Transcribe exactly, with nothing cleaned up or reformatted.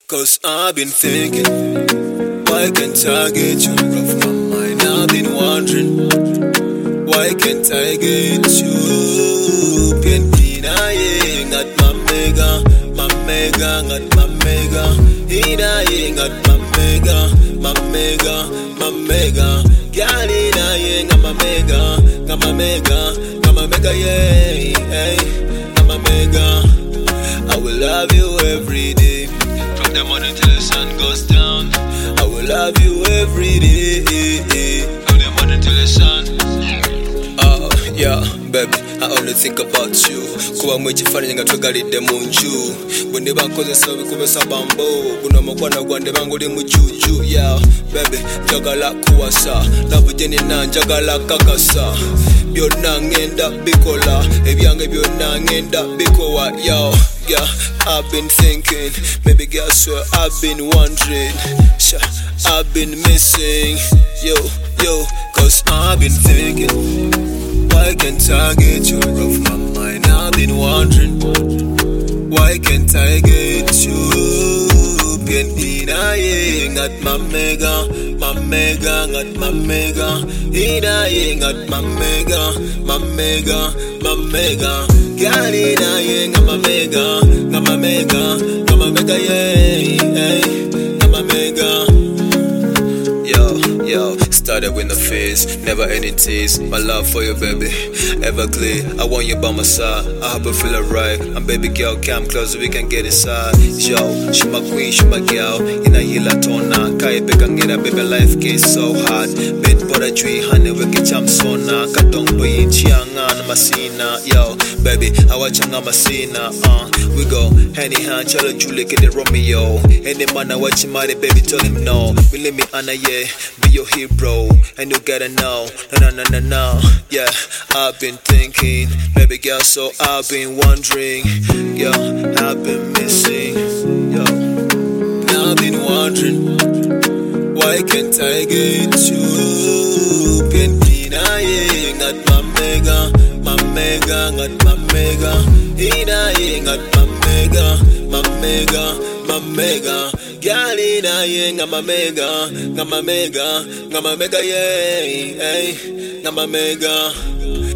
Cause I've been thinking, why can't I get you off my mind? I've been wondering, why can't I get you? Pinaying at my mega, my mega, at my mega. Hinaying at my mega, my mega, my mega. Galinaying at my mega, at my mega, at my mega, yeah, hey, at my mega. I will love you every day, from the morning till the sun goes down. I will love you every day, from the morning till the sun. Oh, yeah, baby, I only think about you. Kuba mwechifanya nga twegalidde mu nju. Bwende bankozesa bikozesa bambo. Guno mukwana gwange banguli mu juju. Yeah, baby, njagala kuwasa. Love je nina njagala kakasa. Byonna ngenda bikola. Ebyange byonna ngenda bikowa. Yo, yeah, I've been thinking. Maybe girl, swear I've been wondering. Sure, I've been missing. Yo, yo, cause I've been thinking, why can't I get you off my mind? I've been wondering, why can't I get you? Been denying at my mega, my mega, at my mega. Denying at my mega, my mega, my mega. Girl, denying at my mega, at my mega, at my mega, yeah, hey, at my mega. Yo, yo, started with the face, never any tease. My love for you, baby, ever clear. I want you by my side, I hope I feel alright. And baby girl, come closer, we can get inside. Yo, she my queen, she my girl. In a yila tona, kai beka ngera, baby life gets so hard. Bed bora tree, honey, we get jam sona. Katong boy in chianga, na masina. Yo, baby, I watch anga masina. Uh, we go hand in hand, chala Julie, get the Romeo. Any man I watch him, baby, tell him no. Believe me, Anna, yeah, be your hero, and you gotta know, no, no, no, no, yeah. I've been thinking, baby girl, so I've been wondering, yo, I've been missing, yo. Now I've been wondering, why can't I get you? Been denying at my mega, my mega, at my mega, denying at my mega, my mega, my mega. Galina yeah, I'm a mega, I'm a mega, I'm a mega, yeah, hey, I'm a mega.